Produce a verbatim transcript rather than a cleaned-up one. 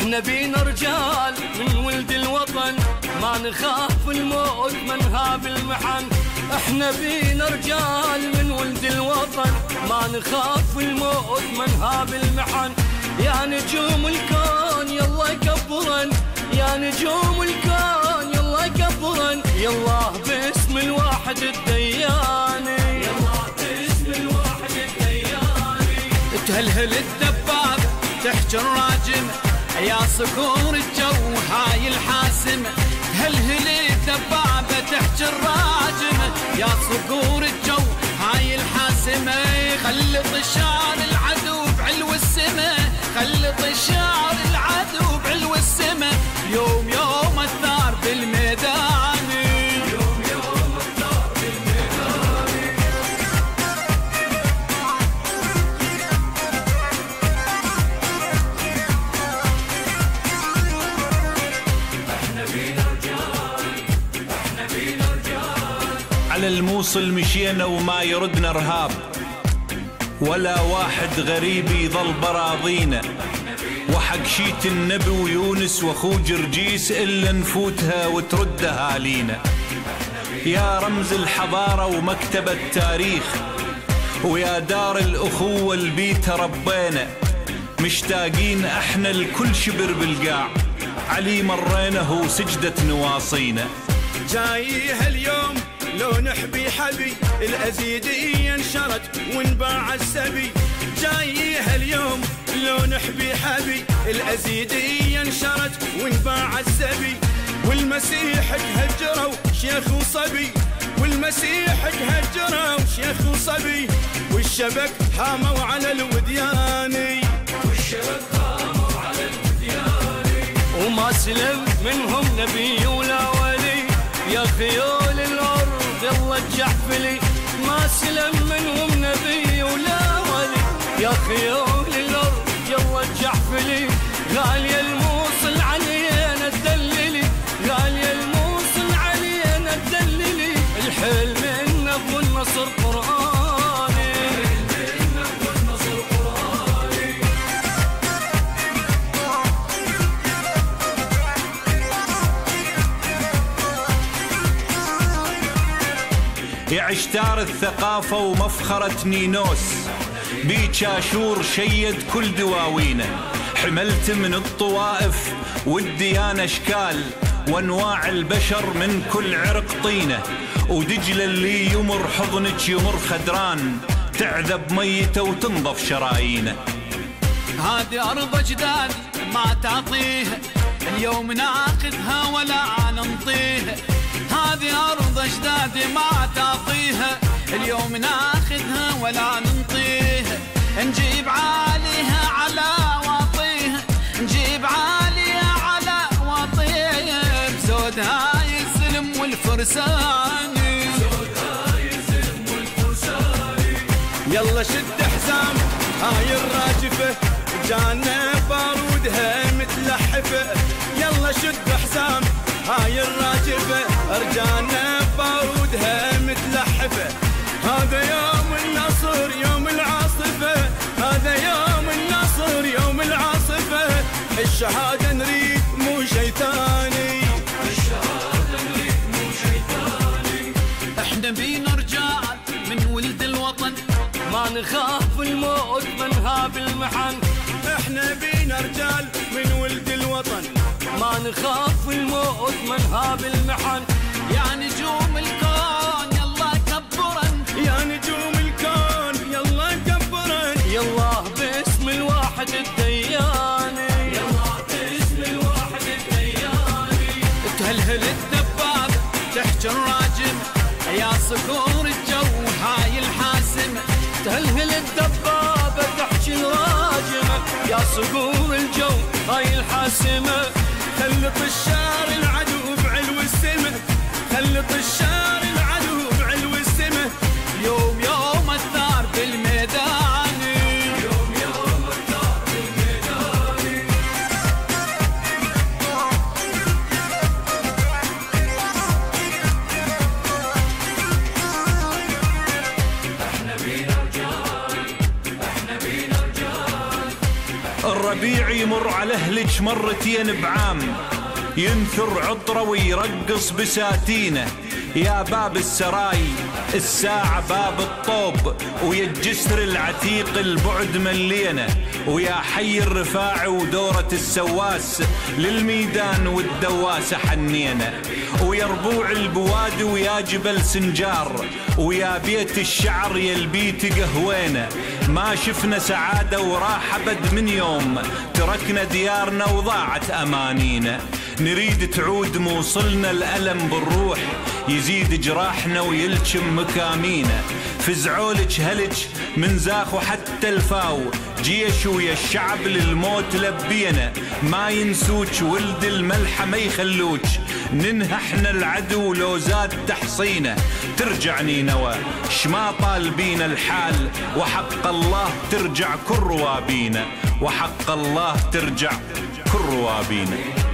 احنا بينا رجال من ولد الوطن، ما نخاف الموت من هاب المحن. احنا بينا رجال من ولد الوطن، ما نخاف الموت من هاب المحن. يا نجوم الكون يلا كبرن، يا نجوم الكون يلا كبرن، يلا باسم الواحد الدياني، يلا باسم الواحد الدياني. تهلهل الدباب تحجي الراجم، يا صقور الجو هاي الحاسمة. تهلهل الدبابة تحجي الراجم، يا صقور الجو هاي الحاسمة. خلي طشار العدو بعلو السما، خلي طشار العدو بعلو السما. يوم يوم الثار بالميدان، يوم يوم الثار بالميدان. احنا بينا رجال، احنا بينا رجال. على الموصل مشينا وما يردنا رهاب، ولا واحد غريب يظل براضينا. وحق شيت النبي ويونس واخوه جرجيس الا نفوتها وترد اهالينا. يا رمز الحضاره ومكتب التاريخ، ويا دار الاخوه البيت ربينا. مشتاقين احنا لكل شبر بالقاع، علي مرينا وسجدة نواصينا. جاي هاليوم لو نحبي حبي، الأزيدية انشرت ونباع السبي. جاي هاليوم لو نحبي حبي، الأزيدية انشرت ونباع السبي. والمسيح تهجروا شيخ وصبي، والمسيح تهجروا شيخ وصبي. والشبك حاموا على الودياني، والشبك حاموا على الودياني. وما سلم منهم نبي ولا ولي، يا خيول الأرض يلا تجحفلي. ما سلم منهم نبي ولا ولي، يا خيول الأرض يلا تجحفلي. غالية الموصل علينا تدللي، غالية الموصل علينا تدللي. الحلم إنه والنصر قرآني، الحلم إنه والنصر قرآني. يعشتار الثقافة ومفخرة نينوس، بيك شاشور شيد كل دواوينه. حملت من الطوائف والديانة اشكال، وانواع البشر من كل عرق طينه. ودجل اللي يمر حضنك يمر خدران، تعذب ميته وتنظف شرايينه. هذه أرض أجدادي ما تعطيها، اليوم ناخذها ولا ننطيها. هذه أرض أجدادي ما تعطيها، اليوم ناخذها ولا ننطيها. نجيب عاليها على واطيها، نجيب عاليها على واطيها. بزود هاي السلم والفرساني، بزود هاي السلم والفرساني. يلا شد حزام هاي الراجفة، جانا بارودها متلحفة. يلا شد حزام هاي الراجفة، رجعنا بارودها متلحفة. هذا يوم النصر يوم العاصفة، هذا يوم النصر يوم العاصفة. الشهادة نريد مو شي ثاني، الشهادة نريد مو شي ثاني. احنا بينا رجال من ولد الوطن، ما نخاف الموت من هاب المحن. احنا بينا رجال من ولد الوطن، ما نخاف الموت من هاب المحن. يا نجوم الكون يلا كبرن، يا نجوم الكون يلا كبرن. يلا باسم الواحد الدياني، يلا باسم الواحد الدياني. تهلهل الدباب تحجي الراجم، يا صقور الجو هاي الحاسمة. تهلهل الدبابة تحجي الراجمة، يا صقور الجو هاي الحاسمة. خلي طشار العدو بعلو السمة، خلي طشار العدو بعلو السمة. يوم يوم الثار بالميدان، يوم يوم الثار بالميدان. احنا بينا رجال، احنا بينا رجال. الربيع يمر على اهلك مرتين بعام، ينثر عطره ويرقص بساتينه. يا باب السراي الساعة باب الطوب، ويا الجسر العتيق البعد ملينا، ويا حي الرفاع ودورة السواس للميدان والدواسة حنينا، ويا ربوع البوادي ويا جبل سنجار، ويا بيت الشعر يا البيت قهوينا. ما شفنا سعادة وراحة بد من يوم تركنا ديارنا وضاعت أمانينا. نريد تعود موصلنا الألم بالروح، يزيد جراحنا ويلجم مكامينا. فزعولك هلج من زاخ حتى الفاو، جيش ويا الشعب للموت لبينا. ما ينسوك ولد الملحة ما يخلوك، ننهى احنا العدو لو زاد تحصينه. ترجع نينوى شما طالبين الحال، وحق الله ترجع كل روابينا، وحق الله ترجع كل روابينا.